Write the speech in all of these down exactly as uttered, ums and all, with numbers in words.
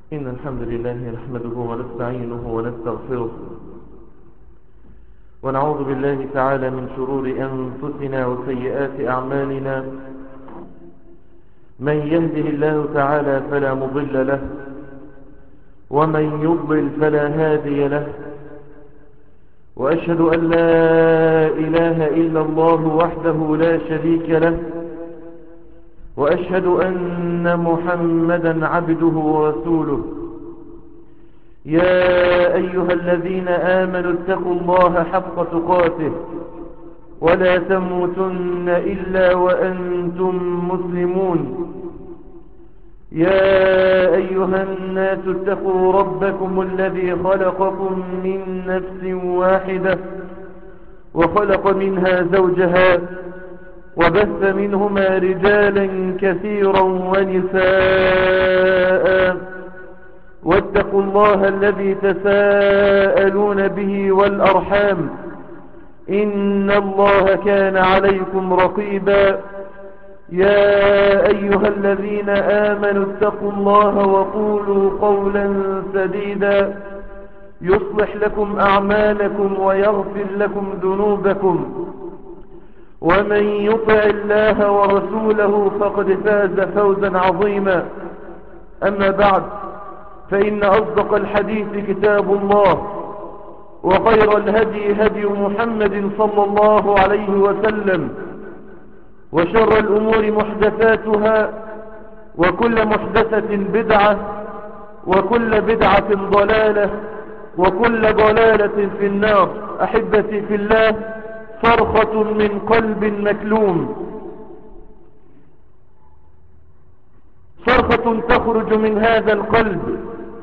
إن الحمد لله نحمده ونستعينه ونستغفره ونعوذ بالله تعالى من شرور أنفسنا وسيئات أعمالنا. من يهده الله تعالى فلا مضل له ومن يضلل فلا هادي له، وأشهد أن لا إله إلا الله وحده لا شريك له، وأشهد أن محمدا عبده ورسوله. يا أيها الذين آمنوا اتقوا الله حق تقاته ولا تموتن إلا وأنتم مسلمون. يا أيها الناس اتقوا ربكم الذي خلقكم من نفس واحدة وخلق منها زوجها وبث منهما رجالا كثيرا ونساء، واتقوا الله الذي تساءلون به والأرحام إن الله كان عليكم رقيبا. يا أيها الذين آمنوا اتقوا الله وقولوا قولا سديدا يصلح لكم أعمالكم ويغفر لكم ذنوبكم، ومن يطع الله ورسوله فقد فاز فوزا عظيما. أما بعد، فإن أصدق الحديث كتاب الله، وخير الهدي هدي محمد صلى الله عليه وسلم، وشر الأمور محدثاتها، وكل محدثة بدعة، وكل بدعة ضلالة، وكل ضلالة في النار. أحبتي في الله، صرخة من قلب مكلوم، صرخة تخرج من هذا القلب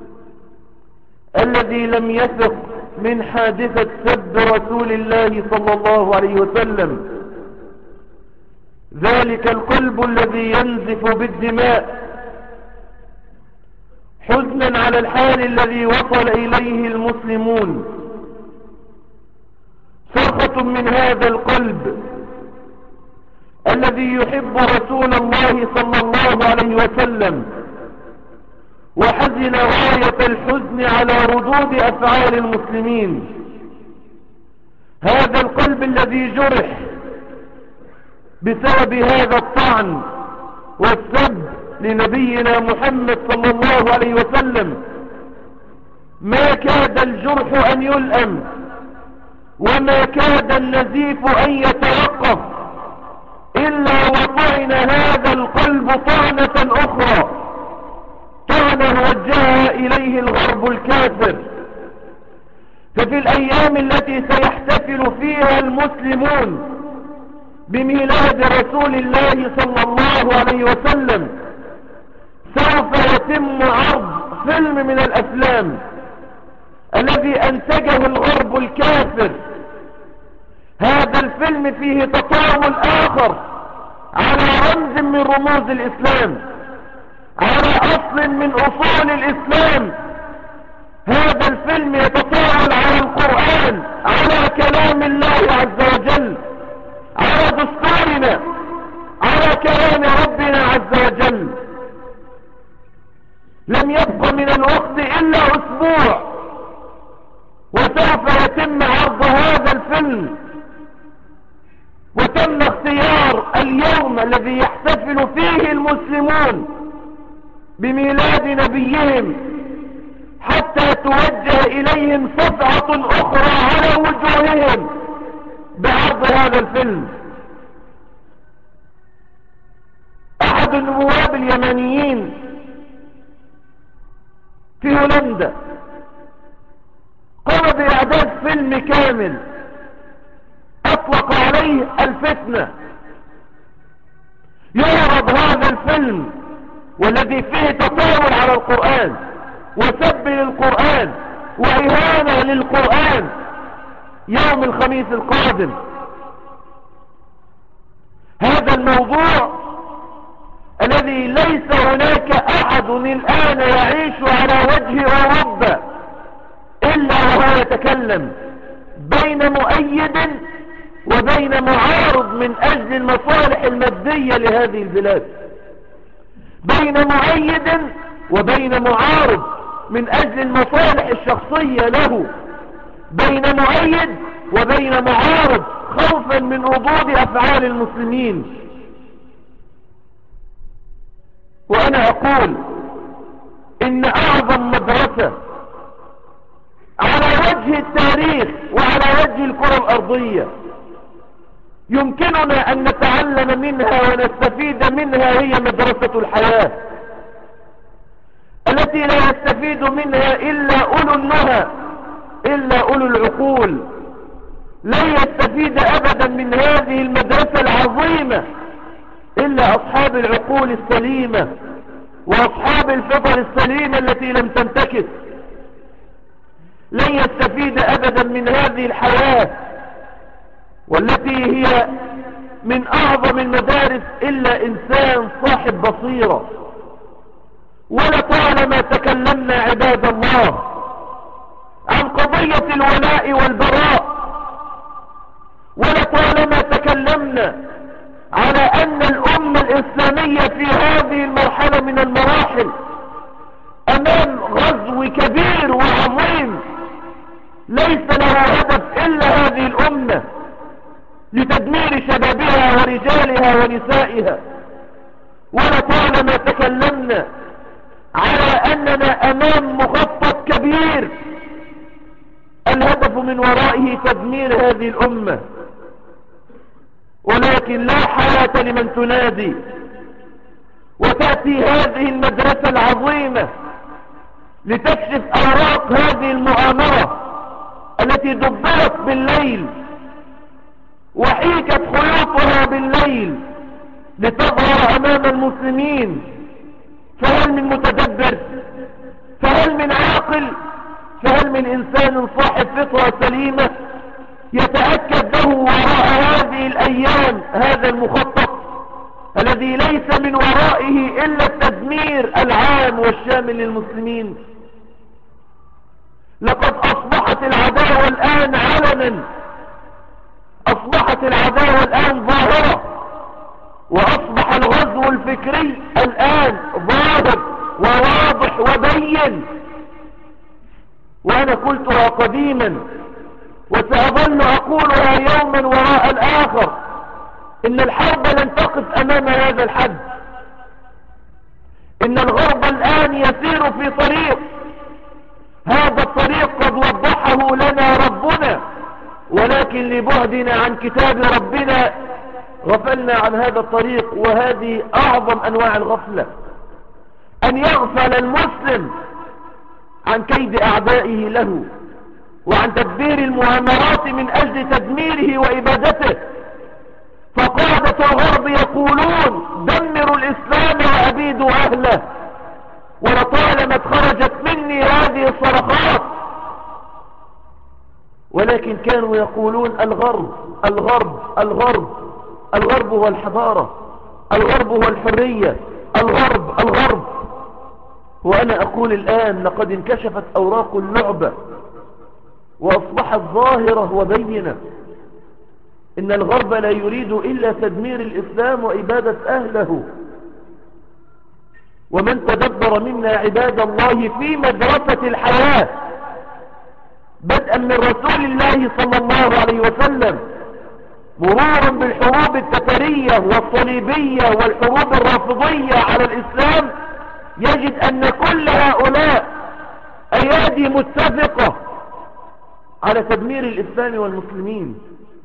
الذي لم يثق من حادثة سب رسول الله صلى الله عليه وسلم، ذلك القلب الذي ينزف بالدماء حزنا على الحال الذي وصل إليه المسلمون. صرخة من هذا القلب الذي يحب رسول الله صلى الله عليه وسلم، وحزن غاية الحزن على ردود أفعال المسلمين. هذا القلب الذي جرح بسبب هذا الطعن والسب لنبينا محمد صلى الله عليه وسلم، ما كاد الجرح أن يلأم، وما كاد النزيف أن يتوقف، إلا وطعن هذا القلب طعنة أخرى، طعنة وجهها إليه الغرب الكافر. ففي الأيام التي سيحتفل فيها المسلمون بميلاد رسول الله صلى الله عليه وسلم، سوف يتم عرض فيلم من الأفلام الذي أنتجه الغرب الكافر. هذا الفيلم فيه تطاول آخر على رمز من رموز الإسلام، على أصل من أصول الإسلام. هذا الفيلم يتطاول على القرآن، على كلام الله عز وجل، على دستورنا، على كلام ربنا عز وجل. لم يبق من الوقت إلا أسبوع وسوف يتم عرض هذا الفيلم، وتم اختيار اليوم الذي يحتفل فيه المسلمون بميلاد نبيهم حتى توجه إليهم صفعة أخرى على وجوههم بعرض هذا الفيلم. أحد النواب اليمنيين في هولندا قام بإعداد فيلم كامل أطلق عليه الفتنة. يعرض هذا الفيلم والذي فيه تطاول على القرآن وسب للقرآن وإهانة للقرآن يوم الخميس القادم. هذا الموضوع الذي ليس هناك أحد الآن يعيش على وجه أوروبا إلا وهو يتكلم بين مؤيد وبين معارض من أجل المصالح المادية لهذه البلاد، بين مؤيد وبين معارض من أجل المصالح الشخصية له، بين مؤيد وبين معارض خوفا من ردود أفعال المسلمين. وأنا أقول إن أعظم مدرسة على وجه التاريخ وعلى وجه الكرة الأرضية يمكننا أن نتعلم منها ونستفيد منها هي مدرسة الحياة، التي لا يستفيد منها إلا أولو النهى، إلا أولو العقول. لا يستفيد أبدا من هذه المدرسة العظيمة إلا أصحاب العقول السليمة وأصحاب الفطر السليمة التي لم تنتكس. لن يستفيد أبدا من هذه الحياة والتي هي من أعظم المدارس إلا إنسان صاحب بصيرة. ولطالما تكلمنا عباد الله عن قضية الولاء والبراء، ولطالما تكلمنا على أن الأمة الإسلامية في هذه المرحلة من المراحل أمام غزو كبير وعظيم ليس له هدف إلا هذه الأمة لتدمير شبابها ورجالها ونسائها. ولطالما تكلمنا على أننا أمام مخطط كبير الهدف من ورائه تدمير هذه الأمة، ولكن لا حياة لمن تنادي. وتأتي هذه المدرسة العظيمة لتكشف أوراق هذه المؤامرة التي دبرت بالليل وحيكت خيوطها بالليل لتظهر أمام المسلمين. فهل من متدبر؟ فهل من عاقل؟ فهل من إنسان صاحب فطرة سليمة يتأكد له وراء هذه الأيام هذا المخطط الذي ليس من ورائه إلا التدمير العام والشامل للمسلمين؟ لقد أصبحت العداوة الآن علنا، أصبحت العداوة الآن ظاهرة، وأصبح الغزو الفكري الآن ظاهر وواضح وبين. وأنا قلتها قديما وسأظل أقولها يوما وراء الآخر، إن الحرب لن تقف أمام هذا الحد. إن الغرب الآن يسير في طريق، هذا الطريق قد وضحه لنا ربنا، ولكن لبعدنا عن كتاب ربنا غفلنا عن هذا الطريق. وهذه أعظم أنواع الغفلة، أن يغفل المسلم عن كيد أعدائه له وعن تدبير المؤامرات من أجل تدميره وإبادته. فقادة الغرب يقولون دمروا الإسلام وأبيدوا أهله، ولطالما خرجت مني هذه الصرخات، ولكن كانوا يقولون الغرب الغرب الغرب الغرب هو الحضارة، الغرب هو الحرية، الغرب الغرب. وأنا أقول الآن لقد انكشفت أوراق اللعبة وأصبحت ظاهرة وبينة. إن الغرب لا يريد إلا تدمير الإسلام وإبادة أهله. ومن تدبر منا عباد الله في مدرسة الحياة بدءا من رسول الله صلى الله عليه وسلم مرورا بالحروب التترية والصليبية والحروب الرافضية على الإسلام، يجد أن كل هؤلاء أيادي متفقة على تدمير الإسلام والمسلمين.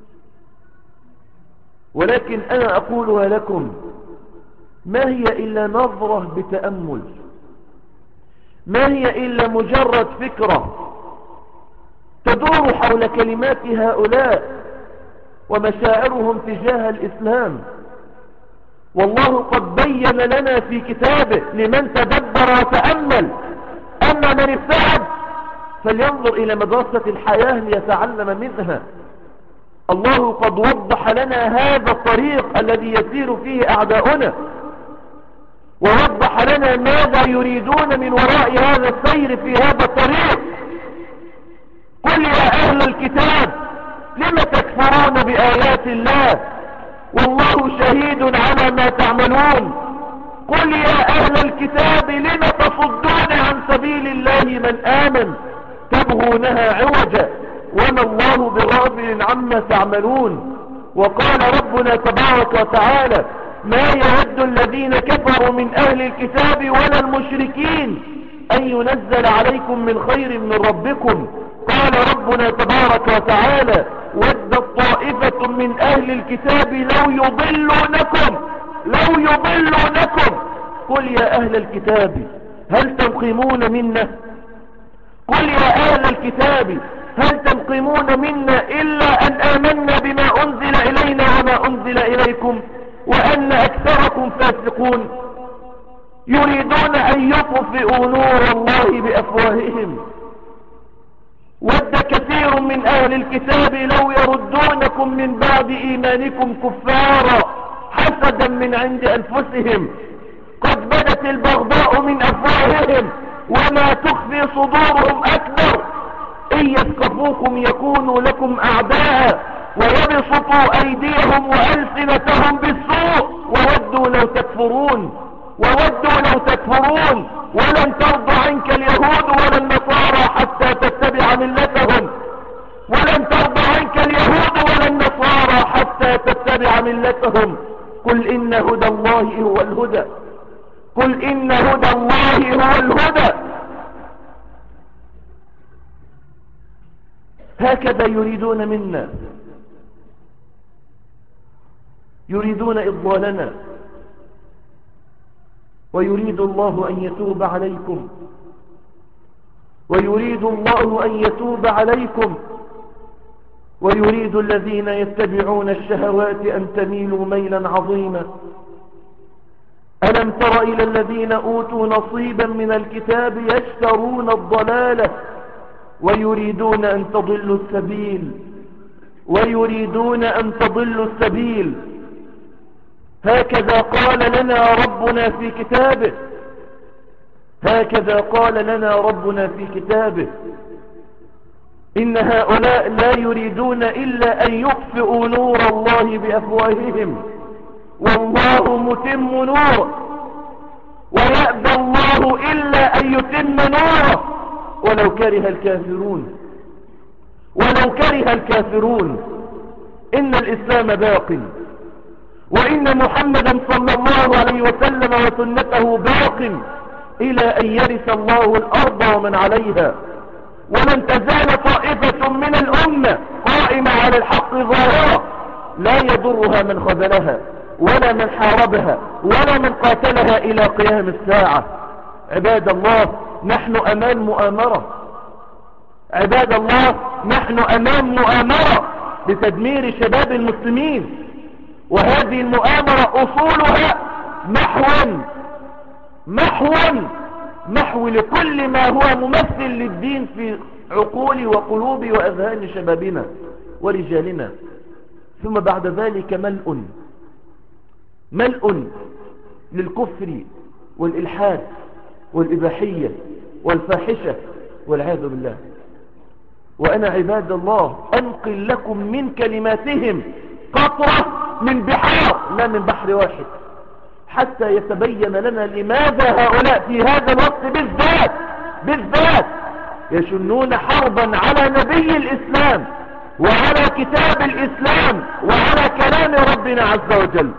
ولكن أنا أقولها لكم، ما هي إلا نظرة بتأمل، ما هي إلا مجرد فكرة تدور حول كلمات هؤلاء ومشاعرهم تجاه الإسلام. والله قد بين لنا في كتابه لمن تدبر وتأمل أما من ابتعد فلينظر إلى مدرسة الحياة ليتعلم منها. الله قد وضح لنا هذا الطريق الذي يسير فيه أعداؤنا، ووضح لنا ماذا يريدون من وراء هذا السير في هذا الطريق. قل يا أهل الكتاب لم تكفرون بآيات الله والله شهيد على ما تعملون. قل يا أهل الكتاب لم تصدون عن سبيل الله من آمن تبغونها عوجا وما الله بغافل عما تعملون. وقال ربنا تبارك وتعالى ما يود الذين كفروا من أهل الكتاب ولا المشركين أن ينزل عليكم من خير من ربكم. قال ربنا تبارك وتعالى ودت طائفة من أهل الكتاب لو يضلونكم لو يضلونكم قل يا أهل الكتاب هل تنقمون منا قل يا أهل الكتاب هل تنقمون منا إلا أن آمنا بما أنزل إلينا وما أنزل إليكم وأن أكثركم فاسقون يريدون أن يطفئوا نور الله بأفواههم ود كثير من أهل الكتاب لو يردونكم من بعد إيمانكم كفارا حسدا من عند أنفسهم قد بدت البغضاء من أفواههم وما تخفي صدورهم أكبر إن يثقفوكم يكونوا لكم أعداء ويبسطوا أيديهم وألسنتهم بالسوء وودوا لو تكفرون وودوا لو تكفرون ولن ترضى عنك اليهود ولا النصارى حتى تتبع ملتهم ولن ترضى عنك اليهود ولا النصارى حتى تتبع ملتهم قل إن هدى الله هو الهدى قل إن هدى الله هو الهدى. هكذا يريدون منا يريدون إضلالنا ويريد الله أن يتوب عليكم ويريد الله أن يتوب عليكم ويريد الذين يتبعون الشهوات أن تميلوا ميلا عظيما. ألم تر إلى الذين أوتوا نصيبا من الكتاب يشترون الضلالة ويريدون أن تضلوا السبيل ويريدون أن تضلوا السبيل. هكذا قال لنا ربنا في كتابه هكذا قال لنا ربنا في كتابه إن هؤلاء لا يريدون إلا أن يطفئوا نور الله بأفواههم والله متم نوره ويأبى الله إلا أن يتم نوره ولو كره الكافرون ولو كره الكافرون. إن الإسلام باق وإن محمدا صلى الله عليه وسلم وسنته باق إلى أن يرث الله الأرض ومن عليها ولن تزال طائفة من الأمة قائمة على الحق ظاهرة لا يضرها من خذلها ولا من حاربها ولا من قاتلها إلى قيام الساعة. عباد الله نحن أمام مؤامرة عباد الله نحن أمام مؤامرة لتدمير شباب المسلمين وهذه المؤامرة أصولها محو محو محو لكل ما هو ممثل للدين في عقول وقلوب وأذهان شبابنا ورجالنا ثم بعد ذلك ملء ملء للكفر والإلحاد والإباحية والفاحشة والعياذ بالله. وأنا عباد الله أنقل لكم من كلماتهم قطرة من بحار لا من بحر واحد حتى يتبين لنا لماذا هؤلاء في هذا الوقت بالذات بالذات يشنون حربا على نبي الإسلام وعلى كتاب الإسلام وعلى كلام ربنا عز وجل.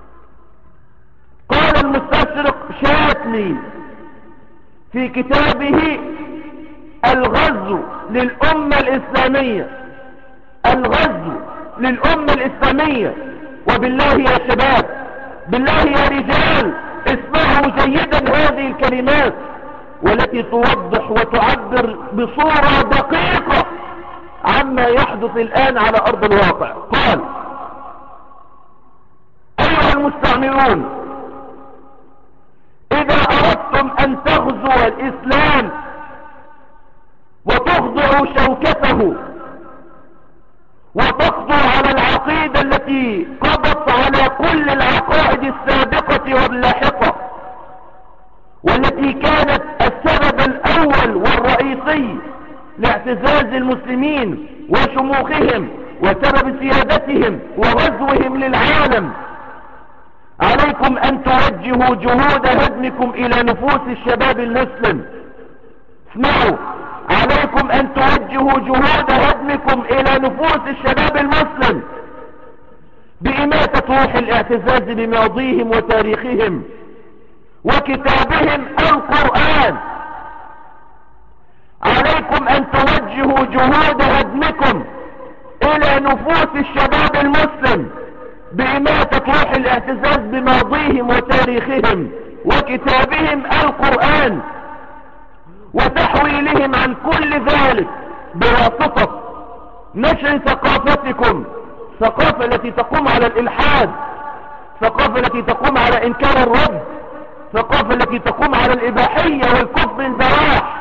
قال المستشرق شاتلي في كتابه الغزو للأمة الإسلامية الغزو للأمة الإسلامية وبالله يا شباب بالله يا رجال اسمعوا جيدا هذه الكلمات والتي توضح وتعبر بصورة دقيقة عما يحدث الآن على أرض الواقع. قال أيها المستعمرون إذا أردتم أن تغزوا الإسلام وتخضعوا شوكته وتقضوا على العقيدة التي قضت على كل العقائد السابقة واللاحقة والتي كانت السبب الأول والرئيسي لاعتزاز المسلمين وشموخهم وسبب سيادتهم وغزوهم للعالم. عليكم أن توجهوا جهود هدمكم إلى نفوس الشباب المسلم. اسمعوا، عليكم أن توجهوا جهود هدمكم إلى نفوس الشباب المسلم بإماتة روح الاعتزاز بماضيهم وتاريخهم وكتابهم القرآن. عليكم أن توجهوا جهود هدمكم إلى نفوس الشباب المسلم بإماتة روح الاعتزاز بماضيهم وتاريخهم وكتابهم القرآن، وتحويلهم عن كل ذلك بواسطة نشر ثقافتكم، ثقافة التي تقوم على الإلحاد، ثقافة التي تقوم على إنكار الرب، ثقافة التي تقوم على الإباحية والكفر البواح.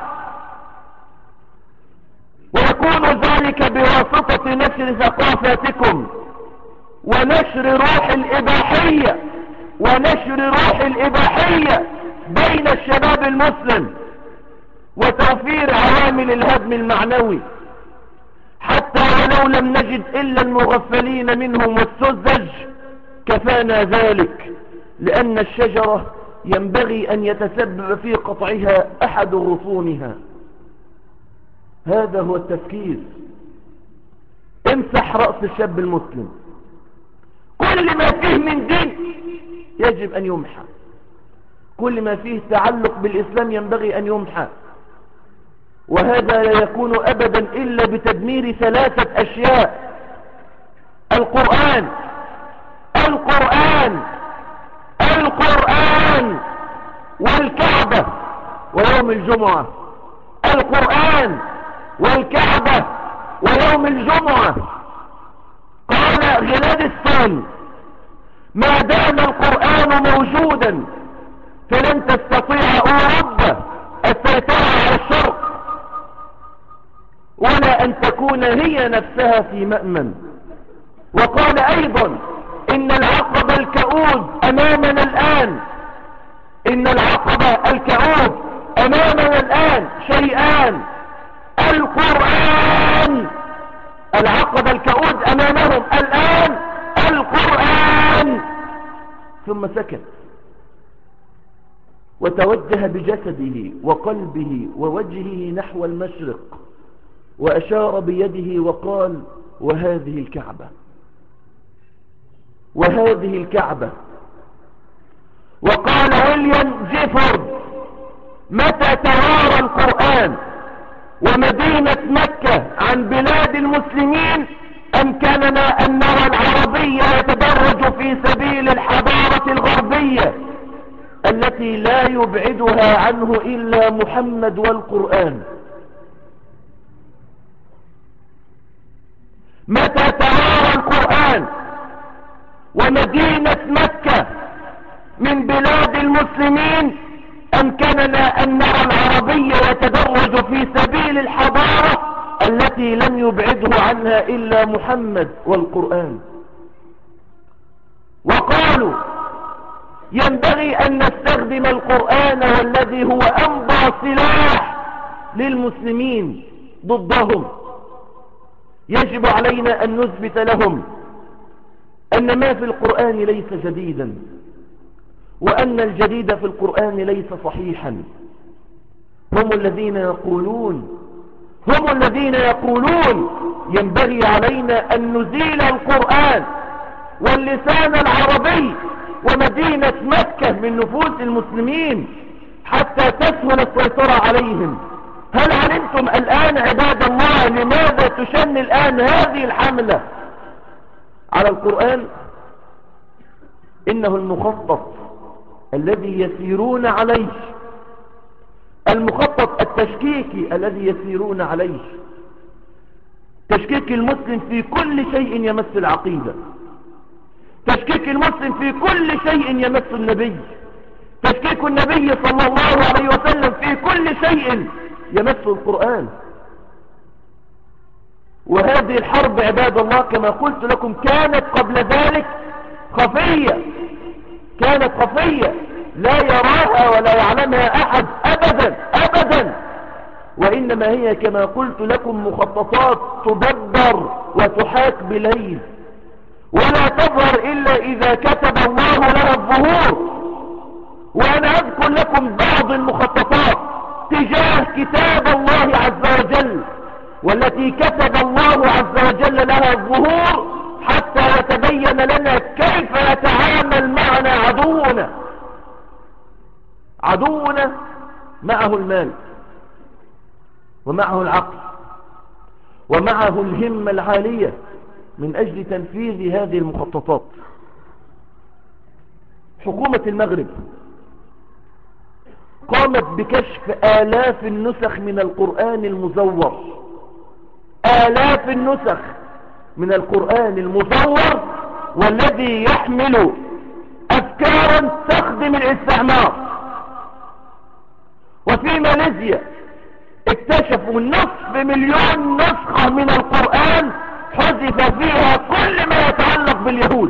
ويكون ذلك بواسطة نشر ثقافتكم ونشر روح الإباحية ونشر روح الإباحية بين الشباب المسلم، وتوفير عوامل الهدم المعنوي، حتى ولو لم نجد إلا المغفلين منهم والسذج كفانا ذلك، لأن الشجرة ينبغي أن يتسبب في قطعها أحد غصونها. هذا هو التفكير. امسح رأس الشاب المسلم، كل ما فيه من دين يجب أن يمحى، كل ما فيه تعلق بالإسلام ينبغي أن يمحى. وهذا لا يكون أبدا إلا بتدمير ثلاثة أشياء: القرآن القرآن القرآن والكعبة ويوم الجمعة. القرآن والكعبة ويوم الجمعة. قال غلادستون: ما دام القرآن موجودا فلن تستطيع أوروبا السيطرة على الشرق، ولا أن تكون هي نفسها في مأمن. وقال أيضا: إن العقبة الكؤود أمامنا الآن، إن العقبة الكؤود أمامنا الآن شيئان: القرآن، العقبة الكؤود أمامهم الآن القرآن. ثم سكت وتوجه بجسده وقلبه ووجهه نحو المشرق، وأشار بيده وقال: وهذه الكعبة، وهذه الكعبة. وقال ويليام جيفورد: متى توارى القرآن ومدينة مكة عن بلاد المسلمين أمكننا أن نرى العربية يتدرج في سبيل الحضارة الغربية التي لا يبعدها عنه إلا محمد والقرآن. متى توارى القرآن ومدينة مكة من بلاد المسلمين أمكننا أن نرى العربية يتدرج في سبيل الحضارة التي لم يبعده عنها إلا محمد والقرآن. وقالوا: ينبغي أن نستخدم القرآن والذي هو أنبع سلاح للمسلمين ضدهم. يجب علينا أن نثبت لهم أن ما في القرآن ليس جديدا، وأن الجديد في القرآن ليس صحيحا. هم الذين يقولون هم الذين يقولون ينبغي علينا أن نزيل القرآن واللسان العربي ومدينة مكة من نفوس المسلمين حتى تسهل السيطرة عليهم. هل علمتم الآن عباد الله لماذا تشن الآن هذه الحملة على القرآن؟ إنه المخطط الذي يسيرون عليه، المخطط التشكيكي الذي يسيرون عليه، تشكيك المسلم في كل شيء يمس العقيدة، تشكيك المسلم في كل شيء يمس النبي، تشكيك النبي صلى الله عليه وسلم في كل شيء يمس القرآن. وهذه الحرب عباد الله كما قلت لكم كانت قبل ذلك خفية، كانت خفية لا يراها ولا يعلمها أحد أبدا أبدا، وإنما هي كما قلت لكم مخططات تدبر وتحاك بليل، ولا تظهر إلا إذا كتب الله لها الظهور. وأنا أذكر لكم بعض المخططات تجاه كتاب الله عز وجل، والتي كتب الله عز وجل لها الظهور حتى يتبين لنا كيف يتعامل معنا عدونا. عدونا معه المال، ومعه العقل، ومعه الهمة العالية من أجل تنفيذ هذه المخططات. حكومة المغرب قامت بكشف آلاف النسخ من القرآن المزور، آلاف النسخ من القرآن المزور، والذي يحمل أفكارا تخدم الاستعمار. وفي ماليزيا اكتشفوا نصف مليون نسخة من القرآن حذف فيها كل ما يتعلق باليهود.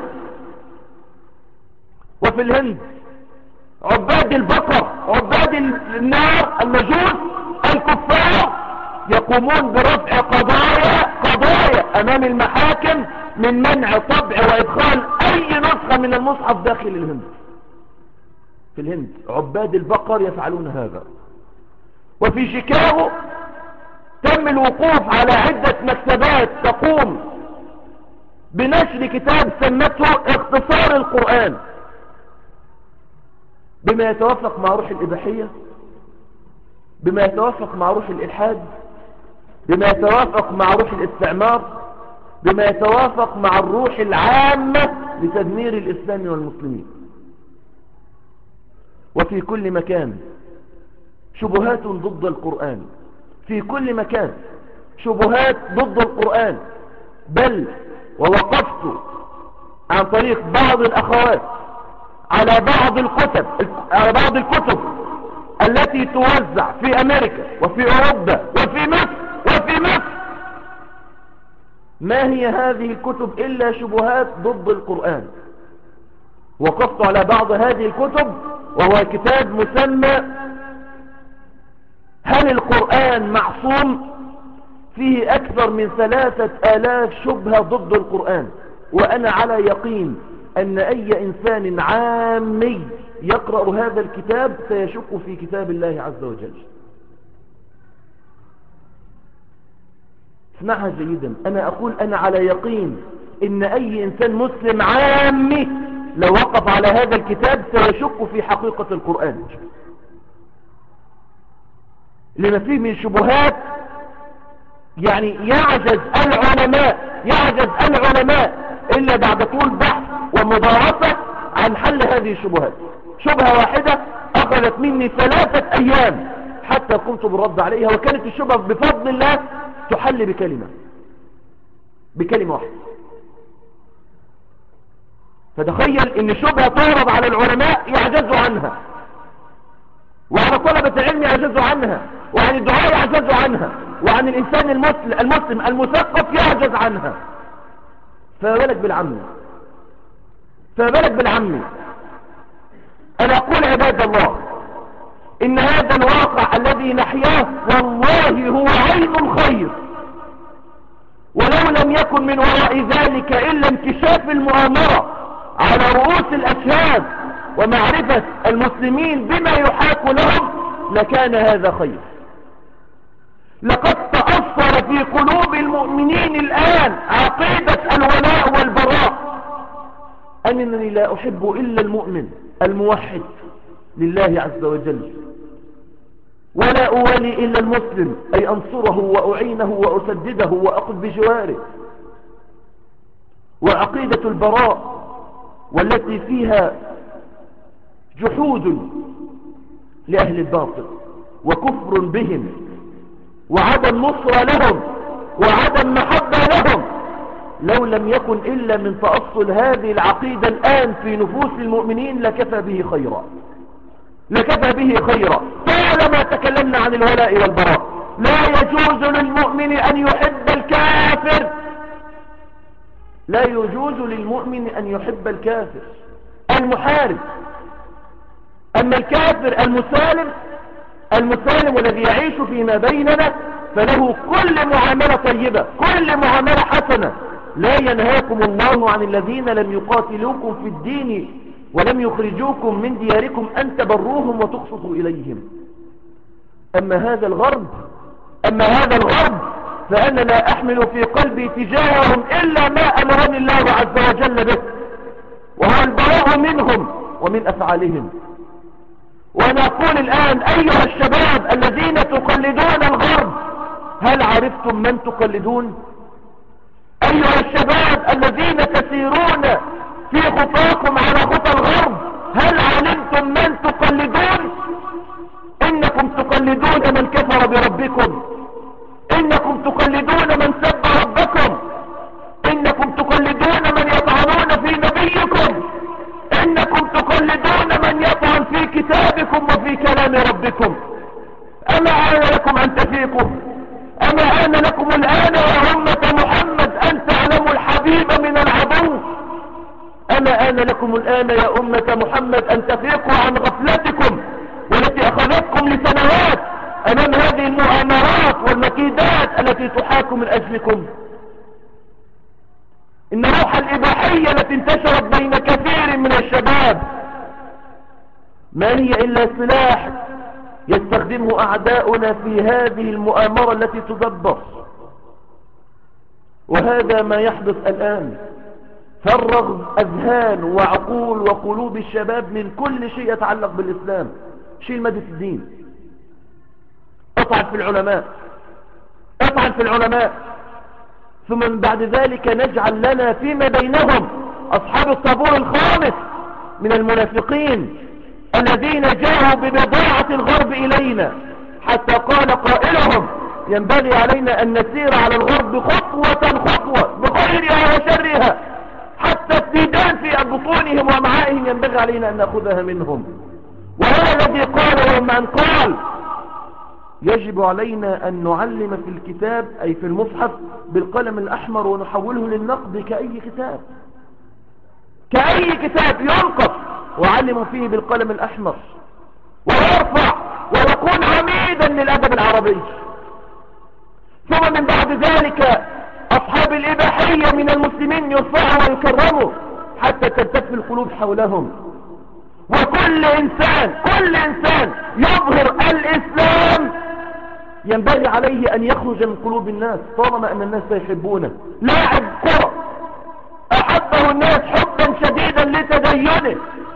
وفي الهند عباد البقر، عباد النار، المجوس، الكفار يقومون برفع قضايا قضايا امام المحاكم من منع طبع وادخال اي نسخة من المصحف داخل الهند. في الهند عباد البقر يفعلون هذا. وفي شيكاغو تم الوقوف على عدة مكتبات تقوم بنشر كتاب سمته اختصار القرآن، بما يتوافق مع روح الإباحية، بما يتوافق مع روح الإلحاد، بما يتوافق مع روح الاستعمار، بما يتوافق مع الروح العامة لتدمير الإسلام والمسلمين. وفي كل مكان شبهات ضد القرآن، في كل مكان شبهات ضد القرآن. بل ووقفت عن طريق بعض الأخوات على بعض الكتب على بعض الكتب التي توزع في أمريكا وفي أوروبا وفي مصر وفي مصر. ما هي هذه الكتب إلا شبهات ضد القرآن. وقفت على بعض هذه الكتب، وهو كتاب مسمى هل القرآن معصوم؟ فيه أكثر من ثلاثة آلاف شبهة ضد القرآن. وأنا على يقين أن أي إنسان عامي يقرأ هذا الكتاب سيشك في كتاب الله عز وجل. اسمعها جيدا، أنا أقول أنا على يقين إن أي إنسان مسلم عامي لو وقف على هذا الكتاب سيشك في حقيقة القرآن، لما فيه من شبهات. يعني يعجز العلماء يعجز العلماء إلا بعد طول بحث ومدارسة عن حل هذه الشبهات. شبهة واحدة أخذت مني ثلاثة أيام حتى قمت بالرد عليها، وكانت الشبهة بفضل الله تحل بكلمة بكلمة واحدة. فتخيل ان شبهة تعرض على العلماء يعجزوا عنها، وعلى طلبة العلم يعجزوا عنها، وعن الدعاء يعجزوا عنها، وعن الإنسان المسلم, المسلم المثقف يعجز عنها. فبالك بالعمي فبالك بالعمي أنا أقول عباد الله إن هذا الواقع الذي نحياه والله هو عين الخير، ولو لم يكن من وراء ذلك إلا انكشاف المؤامرة على رؤوس الأشهاد ومعرفة المسلمين بما يحاك لهم لكان هذا خير. لقد تأثر في قلوب المؤمنين الآن عقيدة الولاء والبراء، أنني لا أحب إلا المؤمن الموحد لله عز وجل، ولا أولي إلا المسلم، أي أنصره وأعينه وأسدده وأقف بجواره. وعقيدة البراء والتي فيها جحود لأهل الباطل وكفر بهم وعدم نصرة لهم وعدم محبة لهم، لو لم يكن إلا من تأصل هذه العقيدة الآن في نفوس المؤمنين لكفى به خيرا لكفى به خيرا. طالما تكلمنا عن الولاء والبراء، لا يجوز للمؤمن أن يحب الكافر، لا يجوز للمؤمن أن يحب الكافر المحارب. أما الكافر المسالم المسالم والذي يعيش فيما بيننا فله كل معاملة طيبة، كل معاملة حسنة، لا ينهاكم الله عن الذين لم يقاتلوكم في الدين ولم يخرجوكم من دياركم أن تبروهم وتقسطوا إليهم. أما هذا الغرب أما هذا الغرب فأنا لا أحمل في قلبي تجاههم إلا ما أمرني الله عز وجل به، وهو البراء منهم ومن أفعالهم. وأنا أقول الآن أيها الشباب الذين تقلدون الغرب، هل عرفتم من تقلدون؟ أيها الشباب الذين تسيرون في خطاكم على خطى الغرب، هل علمتم من تقلدون؟ إنكم تقلدون من كفر بربكم، إنكم تقلدون من سب ربكم، إنكم تقلدون من يطعنون في نبيكم، إنكم تقلدون من يطعن في كتابكم وفي كلام ربكم. أما آن لكم أن تفيقوا؟ أما آن لكم الآن يا أمة محمد أن تعلموا الحبيب من العدو؟ أما آن لكم الآن يا أمة محمد أن تفيقوا عن غفلتكم والتي أخذتكم لسنوات أمام هذه المؤامرات والمكيدات التي تحاك من أجلكم؟ إن روح الإباحية التي انتشرت بين كثير من الشباب ما هي إلا سلاح يستخدمه أعداؤنا في هذه المؤامرة التي تدبر. وهذا ما يحدث الآن، فرغ أذهان وعقول وقلوب الشباب من كل شيء يتعلق بالإسلام. شيل مادة الدين، اطعن في العلماء، اطعن في العلماء، ثم من بعد ذلك نجعل لنا فيما بينهم أصحاب الطابور الخامس من المنافقين الذين جاءوا ببضاعة الغرب إلينا، حتى قال قائلهم ينبغي علينا أن نسير على الغرب خطوة خطوة بخيرها وشرها، حتى الديدان في بطونهم ومعائهم ينبغي علينا أن نأخذها منهم. وهذا الذي قال يوم أن قال يجب علينا أن نعلم في الكتاب أي في المصحف بالقلم الأحمر ونحوله للنقد كأي كتاب، كأي كتاب ينقص وعلموا فيه بالقلم الأحمر ويرفع ويكون عميدا للأدب العربي. ثم من بعد ذلك أصحاب الإباحية من المسلمين يرفعوا ويكرموا حتى تلتف القلوب حولهم. وكل إنسان كل إنسان يظهر الإسلام ينبغي عليه أن يخرج من قلوب الناس طالما أن الناس يحبونه. لاعب كرة أحبه الناس حبا شديدا لتدينه،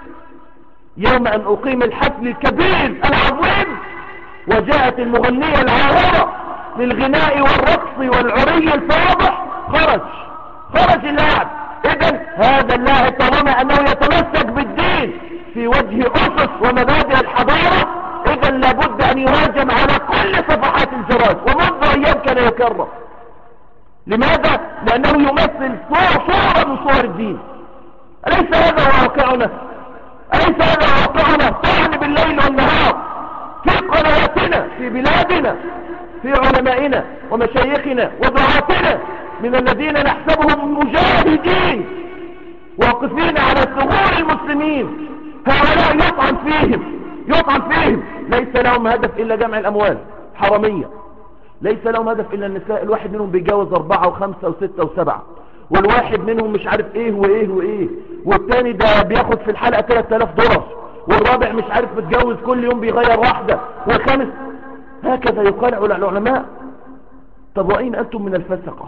يوم أن أقيم الحفل الكبير العظيم وجاءت المغنية العاهرة للغناء والرقص والعري الفاضح، خرج خرج اللاعب. إذن هذا اللاعب طالما أنه يتمسك بالدين في وجه أسس ومبادئ الحضارة، إذن لابد أن يهاجم على كل صفحات الجرائد، ومنذ أيام كان يكرر. لماذا؟ لأنه يمثل صورة صورة من صور الدين. أليس هذا واقعنا؟ أليس هذا واقعنا؟ طعن بالليل والنهار في قنواتنا في بلادنا، في علمائنا ومشايخنا ودعاتنا من الذين نحسبهم مجاهدين واقفين على ثغور المسلمين. هؤلاء يطعن فيهم يطعن فيهم ليس لهم هدف إلا جمع الأموال حرامية، ليس لهم هدف إلا النساء. الواحد منهم بيتجوز أربعة وخمسة وستة وسبعة، والواحد منهم مش عارف ايه وايه وايه، والتاني ده بياخد في الحلقة ثلاثة آلاف دولار، والرابع مش عارف متجوز كل يوم بيغير واحدة، والخامس هكذا يقال على العلماء. طب وأين أنتم من الفسقة؟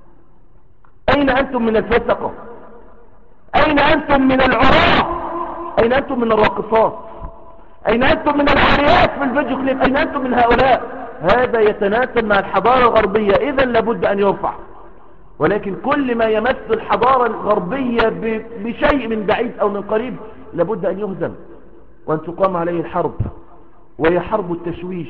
أين أنتم من الفسقة؟ أين أنتم من العراة؟ أين أنتم من الراقصات؟ أين أنتم من العاريات في الفيديو كليب؟ أين أنتم من هؤلاء؟ هذا يتناسب مع الحضارة الغربية، إذن لابد أن يرفع. ولكن كل ما يمس الحضارة الغربية بشيء من بعيد أو من قريب لابد أن يهزم وأن تقام عليه الحرب، وهي حرب التشويش،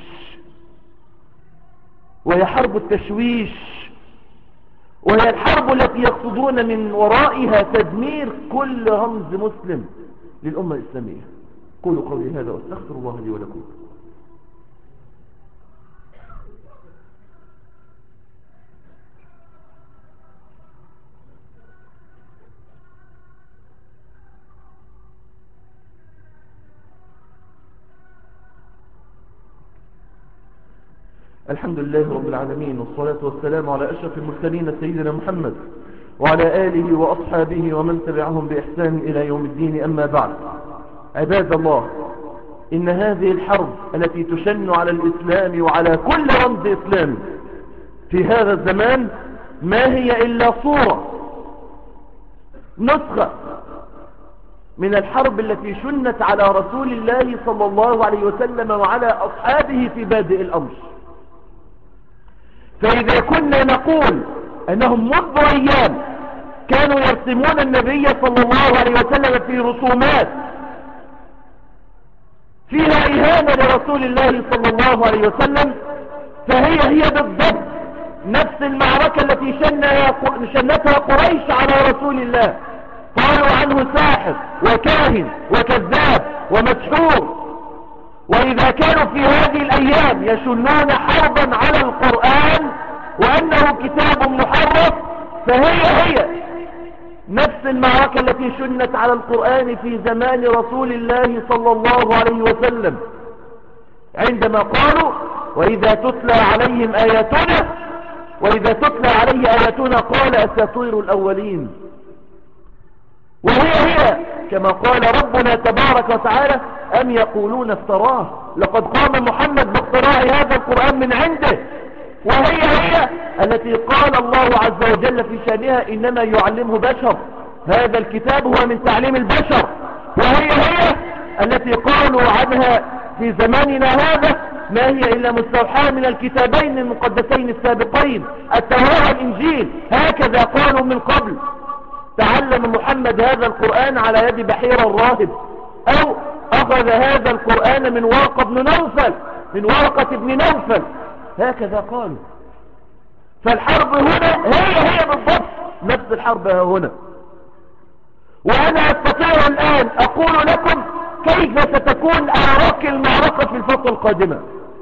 وهي حرب التشويش وهي الحرب التي يقصدون من ورائها تدمير كل رمز مسلم للأمة الإسلامية. قولوا قولي هذا واستغفر الله لي ولكم. الحمد لله رب العالمين، والصلاة والسلام على أشرف المرسلين سيدنا محمد وعلى آله وأصحابه ومن تبعهم بإحسان إلى يوم الدين. أما بعد، عباد الله، إن هذه الحرب التي تشن على الإسلام وعلى كل رمز إسلامي في هذا الزمان ما هي إلا صورة، نسخة من الحرب التي شنت على رسول الله صلى الله عليه وسلم وعلى أصحابه في بادئ الأمر. فإذا كنا نقول أنهم منذ أيام كانوا يرسمون النبي صلى الله عليه وسلم في رسومات فيها إهانة لرسول الله صلى الله عليه وسلم، فهي هي بالضبط نفس المعركة التي شنتها قريش على رسول الله. قالوا عنه ساحر وكاهن وكذاب ومسحور. وإذا كانوا في هذه الأيام يشنون حربا على القرآن وأنه كتاب محرف، فهي هي نفس المعركة التي شنت على القرآن في زمان رسول الله صلى الله عليه وسلم، عندما قالوا وإذا تتلى عليهم آياتنا وإذا تتلى عليه آياتنا قال أساطير الأولين. وهي هي كما قال ربنا تبارك وتعالى أم يقولون افتراه لقد قام محمد باختراع هذا القرآن من عنده. وهي هي التي قال الله عز وجل في شأنها إنما يعلمه بشر، هذا الكتاب هو من تعليم البشر. وهي هي التي قالوا عنها في زماننا هذا ما هي إلا مستوحاة من الكتابين المقدسين السابقين التوراة والإنجيل، هكذا قالوا من قبل. تعلم محمد هذا القرآن على يد بحير الراهب، أو أخذ هذا القرآن من ورقة بن نوفل من ورقة ابن نوفل، هكذا قالوا. فالحرب هنا هي هي بالضبط نفس الحرب هنا. وأنا أستطيع الآن أقول لكم كيف ستكون أعراك المعركة في الفترة القادمة.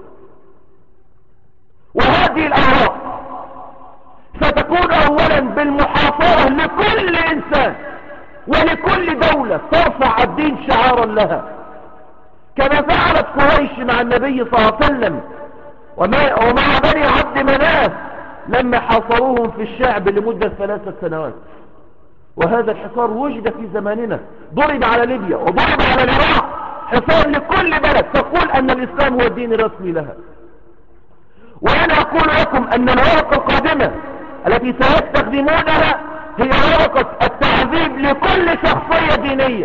وهذه الأعراك ستكون أولا بالمحافظة لكل إنسان ولكل دولة ترفع الدين شعارا لها، كما فعلت قريش مع النبي صلى الله عليه وسلم ومع بني عبد مناف لما حاصروهم في الشعب لمدة ثلاثة سنوات. وهذا الحصار وجد في زماننا، ضرب على ليبيا وضرب على العراق، حصار لكل بلد تقول أن الإسلام هو الدين الرسمي لها. وأنا أقول لكم أن الورقة القادمة التي سيستخدمونها هي ورقة التعذيب لكل شخصية دينية،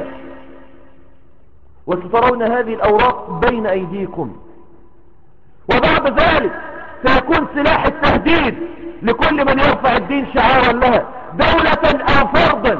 وسترون هذه الأوراق بين أيديكم. وبعد ذلك سيكون سلاح التهديد لكل من يرفع الدين شعارا لها دولة أو فردا،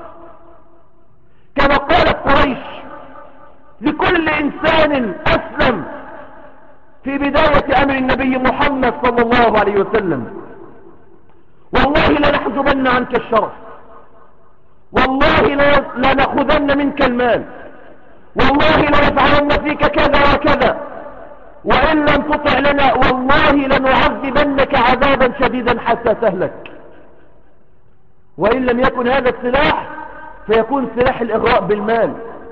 كما قالت قريش لكل إنسان أسلم في بداية أمر النبي محمد صلى الله عليه وسلم والله لنحجبن عنك الشرف، والله لنأخذن منك المال، والله لنفعلن فيك كذا وكذا، وإن لم تطع لنا والله لنعذبنك عذابا شديدا حتى تهلك. وإن لم يكن هذا السلاح سيكون سلاح الإغراء بالمال،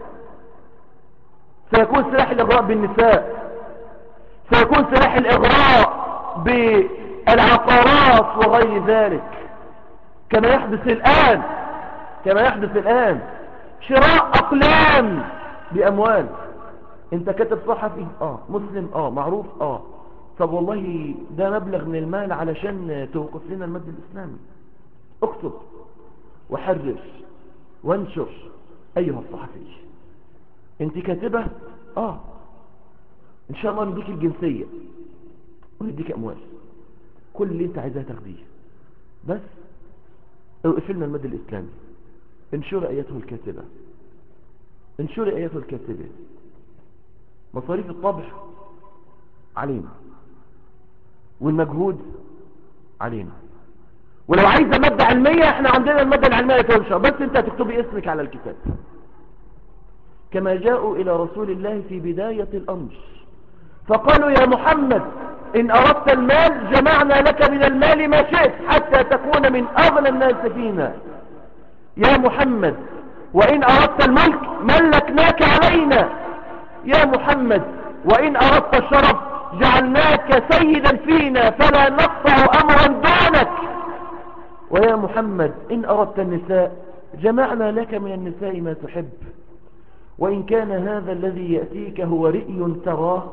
سيكون سلاح الإغراء بالنساء، سيكون سلاح الإغراء بالعقارات وغير ذلك، كما يحدث الآن كما يحدث الآن شراء أقلام بأموال. انت كاتب صحفي اه مسلم اه معروف اه طب والله ده مبلغ من المال علشان توقف لنا المد الإسلامي، اكتب وحرر وانشر ايها الصحفي. انت كاتبة اه ان شاء الله نديك الجنسية ونديك اموال، كل اللي انت عايزاه تاخديه، بس اوقف لنا المد الإسلامي. انشر ايته الكاتبة، انشر ايته الكاتبة. مصاريف الطبع علينا والمجهود علينا، ولو عايزة مادة علمية احنا عندنا المادة العلمية تنشر، بس انت هتكتبي اسمك على الكتاب. كما جاءوا الى رسول الله في بداية الامر فقالوا يا محمد ان اردت المال جمعنا لك من المال ما شئت حتى تكون من اغنى الناس فينا. يا محمد وان اردت الملك ملكناك علينا. يا محمد وإن أردت الشرف جعلناك سيدا فينا فلا نقطع أمرا دونك. ويا محمد إن أردت النساء جمعنا لك من النساء ما تحب، وإن كان هذا الذي يأتيك هو رئي تراه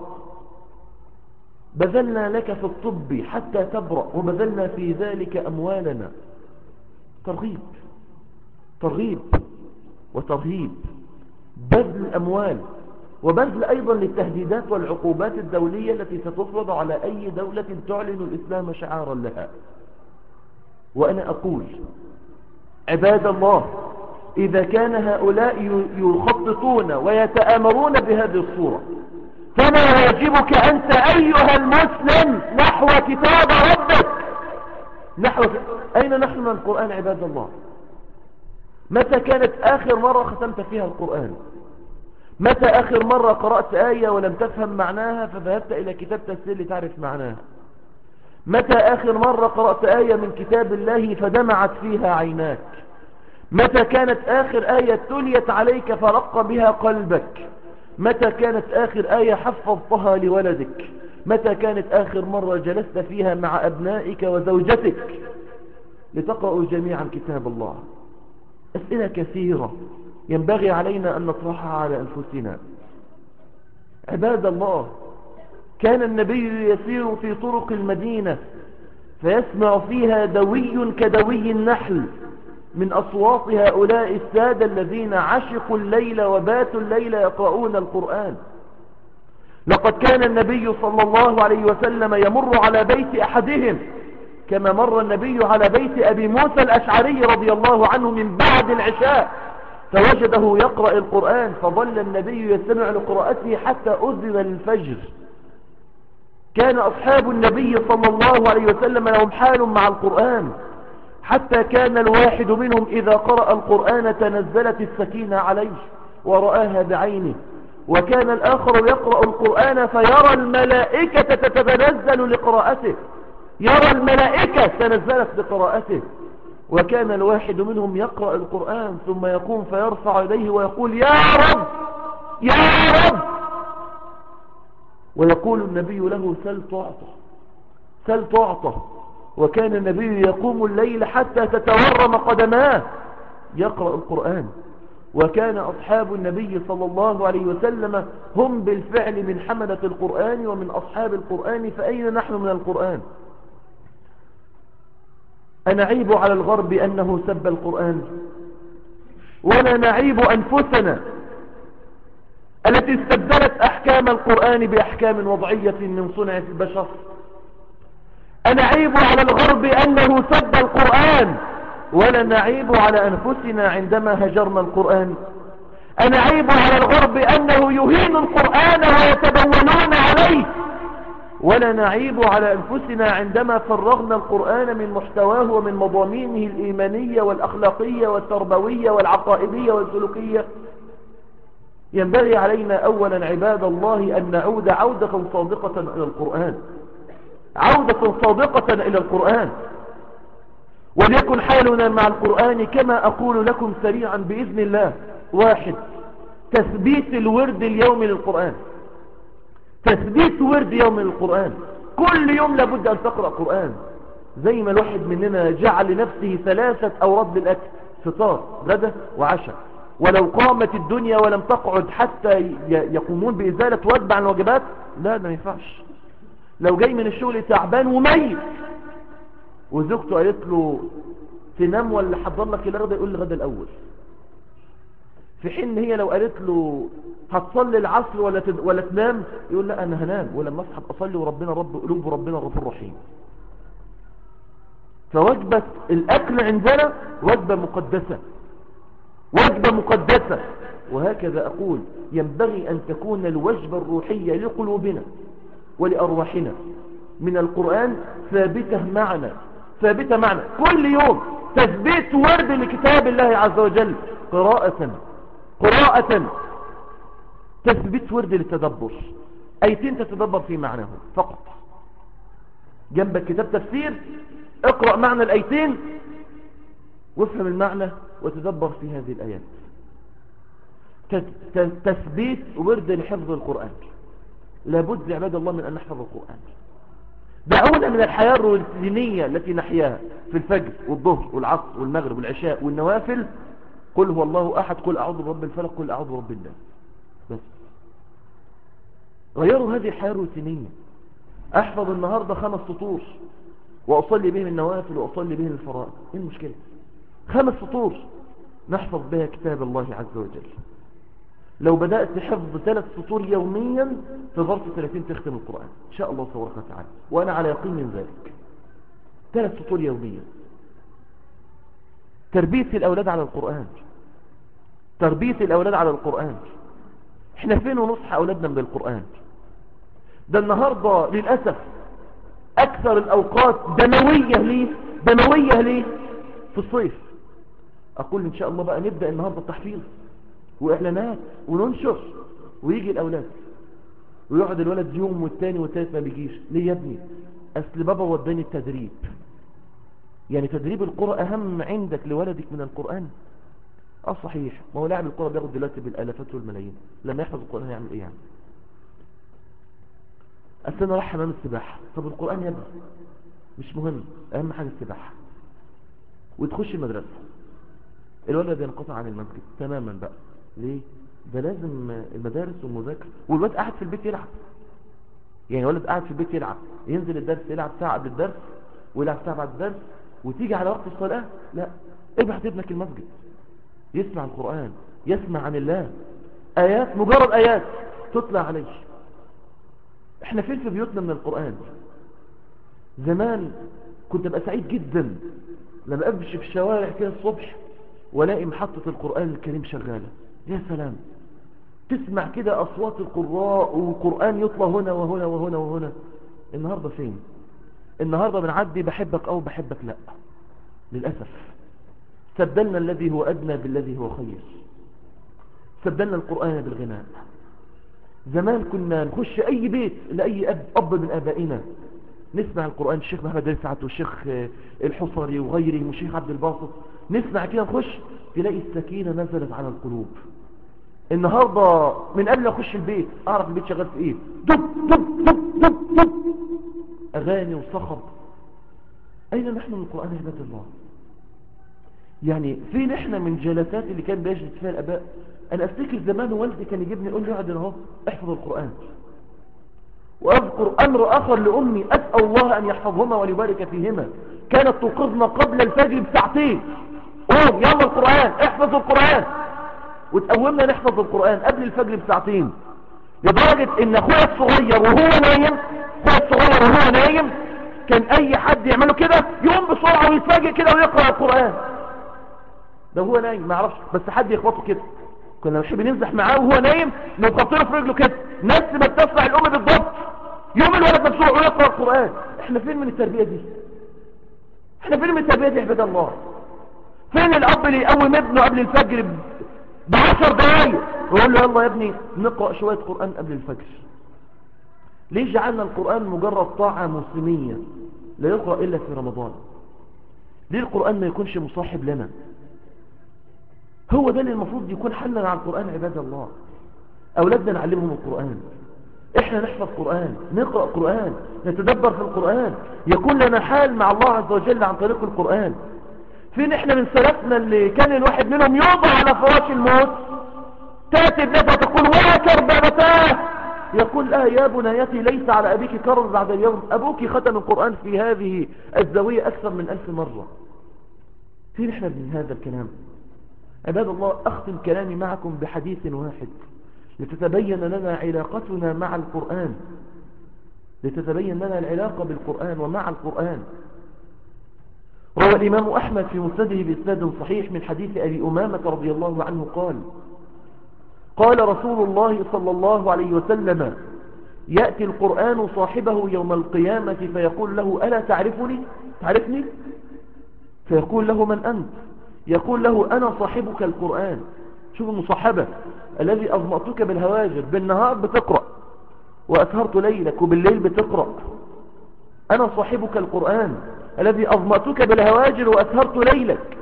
بذلنا لك في الطب حتى تبرأ، وبذلنا في ذلك أموالنا. ترغيب ترغيب وترهيب، بذل أموال وبذل أيضا للتهديدات والعقوبات الدولية التي ستفرض على أي دولة تعلن الإسلام شعارا لها. وأنا أقول عباد الله، إذا كان هؤلاء يخططون ويتآمرون بهذه الصورة، فما واجبك أنت أيها المسلم نحو كتاب ربك؟ نحو أين نحن من القرآن عباد الله؟ متى كانت آخر مرة ختمت فيها القرآن؟ متى آخر مرة قرأت آية ولم تفهم معناها فذهبت إلى كتاب تفسير لتعرف معناها؟ متى آخر مرة قرأت آية من كتاب الله فدمعت فيها عيناك؟ متى كانت آخر آية تليت عليك فرق بها قلبك؟ متى كانت آخر آية حفظتها لولدك؟ متى كانت آخر مرة جلست فيها مع أبنائك وزوجتك لتقرأوا جميعا كتاب الله؟ أسئلة كثيرة ينبغي علينا أن نطرحها على أنفسنا. عباد الله، كان النبي يسير في طرق المدينة فيسمع فيها دوي كدوي النحل من أصوات هؤلاء السادة الذين عشقوا الليل وباتوا الليل يقرؤون القرآن. لقد كان النبي صلى الله عليه وسلم يمر على بيت أحدهم كما مر النبي على بيت أبي موسى الأشعري رضي الله عنه من بعد العشاء فوجده يقرأ القرآن، فظل النبي يستمع لقراءته حتى أذن للفجر. كان أصحاب النبي صلى الله عليه وسلم لهم حال مع القرآن، حتى كان الواحد منهم إذا قرأ القرآن تنزلت السكينة عليه ورآها بعينه، وكان الآخر يقرأ القرآن فيرى الملائكة تتنزل لقراءته، يرى الملائكة تنزلت لقراءته. وكان الواحد منهم يقرأ القرآن ثم يقوم فيرفع يديه ويقول يا رب يا رب، ويقول النبي له سل تعطى سل تعطى. وكان النبي يقوم الليل حتى تتورم قدماه يقرأ القرآن. وكان أصحاب النبي صلى الله عليه وسلم هم بالفعل من حملة القرآن ومن أصحاب القرآن، فأين نحن من القرآن؟ أنعيب على الغرب أنه سب القرآن، ولا نعيب أنفسنا التي استبدلت أحكام القرآن بأحكام وضعية من صنع البشر؟ أنعيب على الغرب أنه سب القرآن، ولا نعيب على أنفسنا عندما هجرنا القرآن؟ أنعيب على الغرب أنه يهين القرآن ويتبولون عليه، ولا نعيب على أنفسنا عندما فرغنا القرآن من محتواه ومن مضامينه الإيمانية والأخلاقية والتربوية والعقائدية والسلوكية؟ ينبغي علينا أولا عباد الله أن نعود عودة صادقة إلى القرآن، عودة صادقة إلى القرآن. وليكن حالنا مع القرآن كما أقول لكم سريعا بإذن الله. واحد، تثبيت الورد اليومي للقرآن، تثبيت ورد يوم للقرآن. كل يوم لابد أن تقرأ قرآن، زي ما الواحد مننا جعل لنفسه ثلاثة أوراد للأكل، فطار غدا وعشاء، ولو قامت الدنيا ولم تقعد حتى يقومون بإزالة وجبة عن الواجبات، لا ده ما ينفعش. لو جاي من الشغل تعبان وميت وزوجته قالت له تنام ولا حضر لك الغدا، يقول لي غدا الأول، في حين هي لو قالت له هتصلي العصر ولا تد... ولا تنام، يقول لا أنا هنام ولما أصحى أصلي وربنا رب قلوب وربنا غفور رحيم. فوجبة الأكل عندنا وجبة مقدسة، وجبة مقدسة. وهكذا أقول ينبغي أن تكون الوجبة الروحية لقلوبنا ولأرواحنا من القرآن ثابتة معنا، ثابتة معنا كل يوم، تثبيت ورد لكتاب الله عز وجل، قراءة قراءة تثبيت ورد للتدبر، أيتين تتدبر في معناه فقط. جنبك كتاب تفسير، اقرأ معنى الأيتين وافهم المعنى وتدبر في هذه الآيات. تثبيت ورد لحفظ القرآن، لابد يا عباد الله من أن نحفظ القرآن. دعونا من الحياة الروتينية التي نحياها، في الفجر والظهر والعصر والمغرب والعشاء والنوافل قل هو الله أحد، قل أعوذ برب الفلق، قل أعوذ برب الناس. بس غيروا هذه الحياة الروتينية. أحفظ النهاردة خمس سطور وأصلي بهم النوافل وأصلي بهم الفرائض، إيه المشكلة؟ خمس سطور نحفظ بها كتاب الله عز وجل. لو بدأت بحفظ ثلاث سطور يوميا في ظرف ثلاثين تختم القرآن إن شاء الله تبارك وتعالى، وأنا على يقين من ذلك. ثلاث سطور يوميا. تربية الأولاد على القرآن، تربية الأولاد على القرآن. احنا فين ونصح أولادنا بالقرآن؟ ده النهاردة للأسف أكثر الأوقات دموية ليه دموية ليه في الصيف. أقول إن شاء الله بقى نبدأ النهاردة التحفيظ وإعلانات وننشر، ويجي الأولاد ويقعد الولد يوم والتاني والتالت ما بيجيش. ليه يا ابني؟ أصل بابا وداني التدريب. يعني تدريب القرى أهم عندك لولدك من القرآن؟ اه صحيح، ما هو لاعب القرى بياخد دلوقتي بالالافات والملايين، لما يحفظ القرآن هيعمل ايه يعني؟ اصل انا رايح حمام السباحة. طب القرآن يا ابني مش مهم، اهم حاجة السباحة. وتخش المدرسة الولد ينقطع عن المسجد تماما بقى. ليه؟ ده لازم المدارس والمذاكرة، والولد قاعد في البيت يلعب. يعني الولد قاعد في البيت يلعب، ينزل الدرس يلعب ساعة قبل الدرس ويلعب ساعة بعد الدرس، وتيجي على وقت الصلاة لا، ابعت ابنك المسجد يسمع القرآن، يسمع عن الله، آيات، مجرد آيات تطلع عليه. احنا فين في بيوتنا من القرآن؟ زمان كنت ابقى سعيد جدا لما امشي في الشوارع كده الصبح والاقي محطة القرآن الكريم شغالة. يا سلام، تسمع كده اصوات القراء والقرآن يطلع هنا وهنا وهنا وهنا. النهاردة فين؟ النهاردة بنعدي بحبك او بحبك لا، للأسف. سبدلنا الذي هو أدنى بالذي هو خير، سبدلنا القرآن بالغناء. زمان كنا نخش أي بيت لأي أب, أب من آبائنا نسمع القرآن، الشيخ محمد رفعت والشيخ الحصري وغيره والشيخ عبد الباسط، نسمع كده نخش تلاقي السكينة نزلت على القلوب. النهاردة من قبل أخش البيت أعرف البيت شغال في إيه، دب دب دب دب دب أغاني وصخب. أين نحن من القرآن يا عباد الله؟ يعني فين احنا من جلسات اللي كان بيجلس فيها الاباء؟ انا افتكر زمان والدي كان يجيبني يقول لي اقعد اهو احفظ القرآن. واذكر امر اخر لامي اسأل الله ان يحفظهما ويبارك فيهما، كانت توقظنا قبل الفجر بساعتين، قوم يلا القرآن، احفظ القرآن، وتقومنا نحفظ القرآن قبل الفجر بساعتين. لدرجة ان اخويا الصغير وهو نايم اخويا الصغير وهو نايم كان اي حد يعمله كده يقوم بسرعة ويتفاجئ كده ويقرأ القرآن. ده هو نايم ما يعرفش، بس حد يخبطه كده. كنا بنحب نمزح معاه وهو نايم نخبطه في رجله كده، نفس ما بتسمع الام بالضبط يوم الولد نفسه ويقرأ القرآن. احنا فين من التربية دي؟ احنا فين من التربية دي يا عباد الله؟ فين الاب اللي يقوم ابنه قبل الفجر بعشر دقايق ويقول له يلا يا ابني نقرأ شوية قرآن قبل الفجر؟ ليه جعلنا القرآن مجرد طاعة موسمية لا يقرأ إلا في رمضان؟ ليه القرآن ما يكونش مصاحب لنا؟ هو ده اللي المفروض يكون حلنا على القرآن عباد الله. أولادنا نعلمهم القرآن، إحنا نحفظ قرآن، نقرأ قرآن، نتدبر في القرآن، يكون لنا حال مع الله عز وجل عن طريق القرآن. فين إحنا من سلفنا اللي كان الواحد منهم يوضع على فراش الموت تأتي ابنتها تقول ولا كربتاه، يقول لا يا بنيتي ليس على أبيك كرب بعد اليوم، أبوك ختم القرآن في هذه الزاوية أكثر من ألف مرة. فين إحنا من هذا الكلام عباد الله؟ أختم كلامي معكم بحديث واحد لتتبين لنا علاقتنا مع القرآن، لتتبين لنا العلاقة بالقرآن ومع القرآن. روى الإمام أحمد في مسنده بإسناد صحيح من حديث أبي أمامة رضي الله عنه قال قال رسول الله صلى الله عليه وسلم يأتي القرآن صاحبه يوم القيامة فيقول له ألا تعرفني تعرفني فيقول له من أنت؟ يقول له أنا صاحبك القرآن. شوف المصاحبة، الذي أظمأتك بالهواجر، بالنهار بتقرأ وأسهرت ليلك وبالليل بتقرأ. أنا صاحبك القرآن الذي أظمأتك بالهواجر وأسهرت ليلك.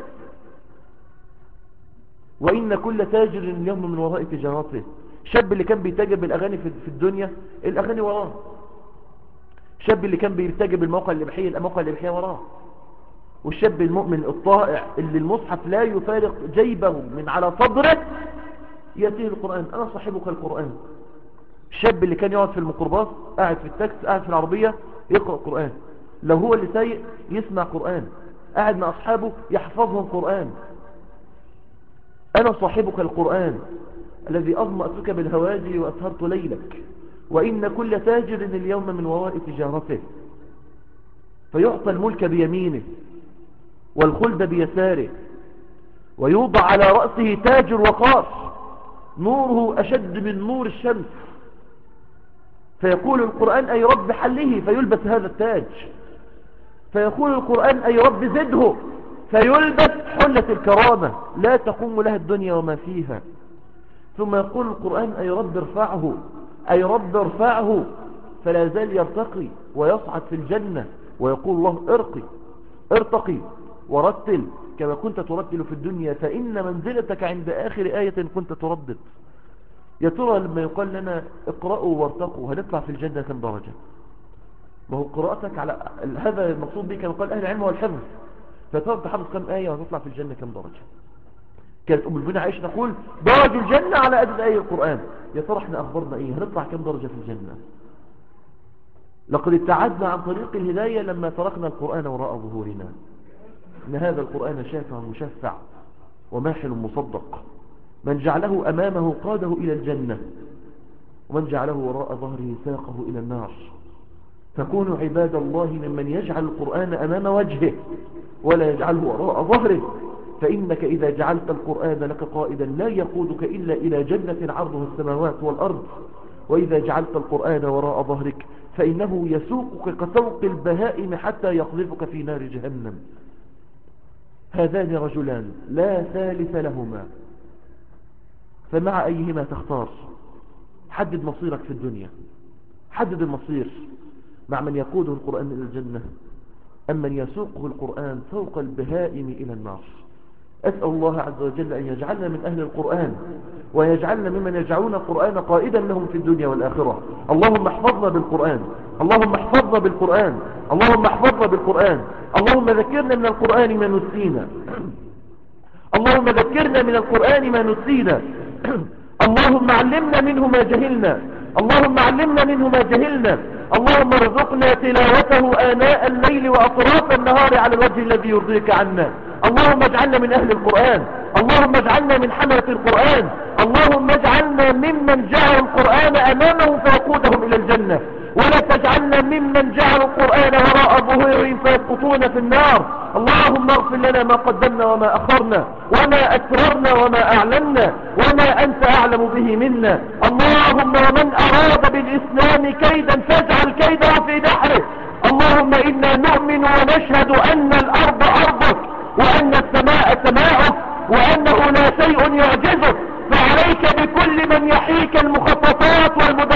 وإن كل تاجر اليوم من وراء تجارته. شاب اللي كان بيتاجر بالأغاني في الدنيا الأغاني وراه، شاب اللي كان بيتاجر بالموقع الإباحية الموقع الإباحية وراه. والشاب المؤمن الطائع اللي المصحف لا يفارق جيبه من على صدره يأتيه القرآن. أنا صاحبك القرآن. الشاب اللي كان يقعد في الميكروباص، قاعد في التاكسي، قاعد في العربية يقرأ قرآن، لو هو اللي سايق يسمع قرآن، قاعد مع أصحابه يحفظهم قرآن. أنا صاحبك القرآن الذي أظمأتك بالهواجر وأسهرت ليلك، وإن كل تاجر اليوم من وراء تجارته، فيعطى الملك بيمينه والخلد بيساره، ويوضع على رأسه تاج الوقار نوره أشد من نور الشمس، فيقول القرآن أي رب حله فيلبس هذا التاج، فيقول القرآن أي رب زده فيلبس حلة الكرامة لا تقوم لها الدنيا وما فيها. ثم يقول القرآن أي رب ارفعه، أي رب ارفعه، فلا زال يرتقي ويصعد في الجنة، ويقول الله ارقي ارتقي ورتل كما كنت ترتل في الدنيا، فإن منزلتك عند آخر آية كنت تردد. يا ترى لما يقال لنا اقرأوا وارتقوا هنطلع في الجنة كم درجة؟ ما هو قراءتك على هذا المقصود به كما قال أهل العلم والحفظ، فترى تحفظ كم آية وهتطلع في الجنة كم درجة؟ كانت أم المؤمنين عائشة تقول درج الجنة على عدد آية القرآن. يا ترى احنا أخبرنا إيه؟ هنطلع كم درجة في الجنة؟ لقد ابتعدنا عن طريق الهداية لما تركنا القرآن وراء ظهورنا. إن هذا القرآن شافع مشفع وماحل مصدق، من جعله أمامه قاده إلى الجنة، ومن جعله وراء ظهره ساقه إلى النار. فكونوا عباد الله ممن يجعل القرآن أمام وجهه ولا يجعله وراء ظهره، فإنك إذا جعلت القرآن لك قائدا لا يقودك إلا إلى جنة عرضها السماوات والأرض، وإذا جعلت القرآن وراء ظهرك فإنه يسوقك كسوق البهائم حتى يقذفك في نار جهنم. هذان رجلان لا ثالث لهما، فمع أيهما تختار؟ حدد مصيرك في الدنيا، حدد المصير مع من يقوده القرآن إلى الجنة أم من يسوقه القرآن سوق البهائم إلى النار. أسأل الله عز وجل أن يجعلنا من أهل القرآن، ويجعلنا ممن يجعلون القرآن قائدا لهم في الدنيا والآخرة. اللهم احفظنا بالقرآن، اللهم احفظنا بالقرآن، اللهم احفظنا بالقرآن، اللهم ذكرنا من القرآن ما نسينا، اللهم ذكرنا من القرآن ما نسينا، اللهم علمنا منه ما جهلنا، اللهم علمنا منه ما جهلنا، اللهم ارزقنا تلاوته آناء الليل وأطراف النهار على الوجه الذي يرضيك عنا. اللهم اجعلنا من أهل القرآن، اللهم اجعلنا من حملة القرآن، اللهم اجعلنا ممن جعل القرآن أمامهم فيقودهم إلى الجنة، ولا تجعلنا ممن جعل القرآن وراء ظهورهم فيسقطون في النار. اللهم اغفر لنا ما قدمنا وما أخرنا وما أسررنا وما أعلنا وما أنت أعلم به منا. اللهم ومن أراد بالإسلام كيدا فاجعل كيده في نحره. اللهم إنا نؤمن ونشهد أن الأرض أرضك وأن السماء سماؤك وأنه لا شيء يعجزك، فعليك بكل من يحيك المخططات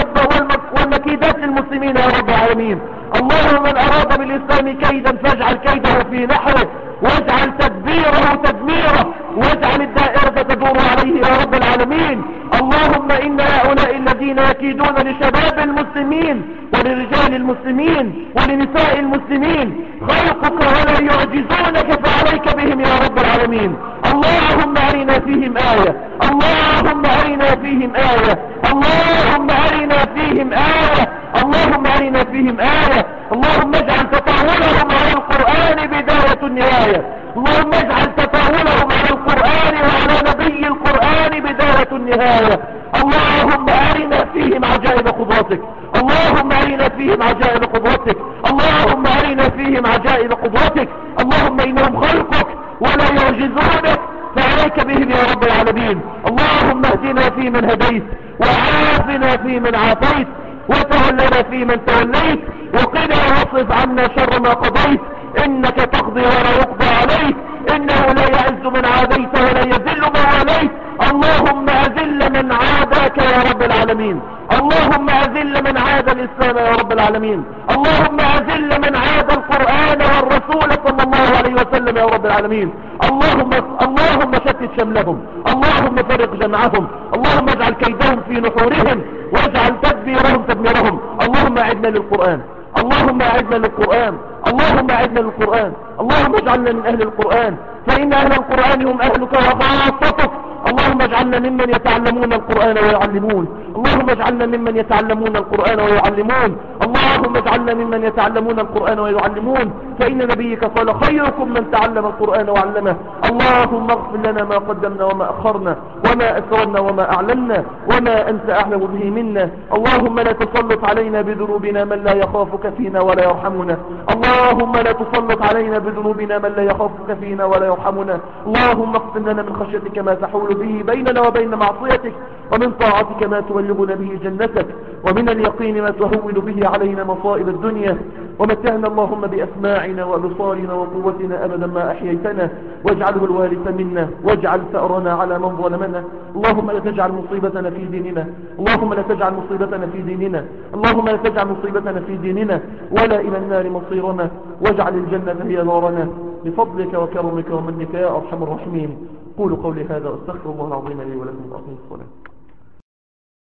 والمكيدات المسلمين يا رب العالمين. اللهم من أراد بالإسلام كيدا فاجعل كيده في نحره، واجعل تدبيره تدميره، واجعل الدائرة تدور عليه يا رب العالمين. اللهم إن هؤلاء الذين يكيدون لشباب المسلمين ولرجال المسلمين ولنساء المسلمين خلقك ولا يعجزونك، فعليك بهم يا رب العالمين. اللهم أرنا فيهم آية، اللهم أرنا فيهم آية، اللهم أرنا فيهم آية، اللهم أرنا فيهم آية. اللهم اجعل تطاولهم على القرآن بداية النهاية، اللهم اجعل تطاولهم على القرآن وعلى نبي القرآن بداية النهاية. اللهم أرنا فيهم عجائب قدرتك، اللهم أرنا فيهم عجائب قدرتك، اللهم أرنا فيهم عجائب قدرتك. اللهم إنهم خلقك ولا يعجزونك، فعليك بهم يا رب العالمين. اللهم اهدنا فيمن هديت، وعافنا فيمن عافيت، وتولنا فيمن توليت، وقنا واصرف عنا شر ما قضيت، إنك تقضي ولا يقضى عليك، إنه لا يعز من عاديت ولا يذل من واليت. اللهم أذل من عاداك يا رب العالمين، اللهم أذل من عاد الإسلام يا رب العالمين، اللهم أذل من عاد القرآن والرسول صلى الله عليه وسلم يا رب العالمين. اللهم اللهم شتت شملهم، اللهم فرق جمعهم، اللهم اجعل كيدهم في نحورهم، واجعل تدبيرهم تدميرهم. اللهم أعدنا للقرآن، اللهم أعدنا للقرآن، اللهم أعدنا للقرآن، اللهم اجعلنا من أهل القرآن، فإن أهل القرآن هم أهلك وخاصتك. اللهم اجعلنا ممن يتعلمون القرآن ويعلمون، اللهم اجعلنا ممن يتعلمون القرآن ويعلمون، اللهم اجعلنا ممن يتعلمون القرآن ويعلمون، فإن نبيك قال خيركم من تعلم القرآن وعلمه. اللهم اغفر لنا ما قدمنا وما أخرنا وما أسررنا وما أعلنا وما أنت أعلم به منا. اللهم لا تسلط علينا بذنوبنا من لا يخافك فينا ولا يرحمنا، اللهم لا تسلط علينا بذنوبنا من لا يخافك فينا ولا يرحمنا. اللهم اقسم لنا من خشيتك ما تحول به بيننا وبين معصيتك، ومن طاعتك ما تبلغنا به جنتك، ومن اليقين ما تهون به علينا مصائب الدنيا. ومتعنا اللهم بأسماعنا وأبصارنا وقوتنا أبدا ما أحييتنا، واجعله الوارث منا، واجعل ثأرنا على من ظلمنا. اللهم لا تجعل مصيبتنا في ديننا، اللهم لا تجعل مصيبتنا في ديننا، اللهم لا تجعل مصيبتنا في ديننا ولا إلى النار مصيرنا، واجعل الجنة هي دارنا بفضلك وكرمك ومنك يا أرحم الراحمين. قولوا قولي هذا واستغفر الله العظيم لي ولكم وأقيموا الصلاة.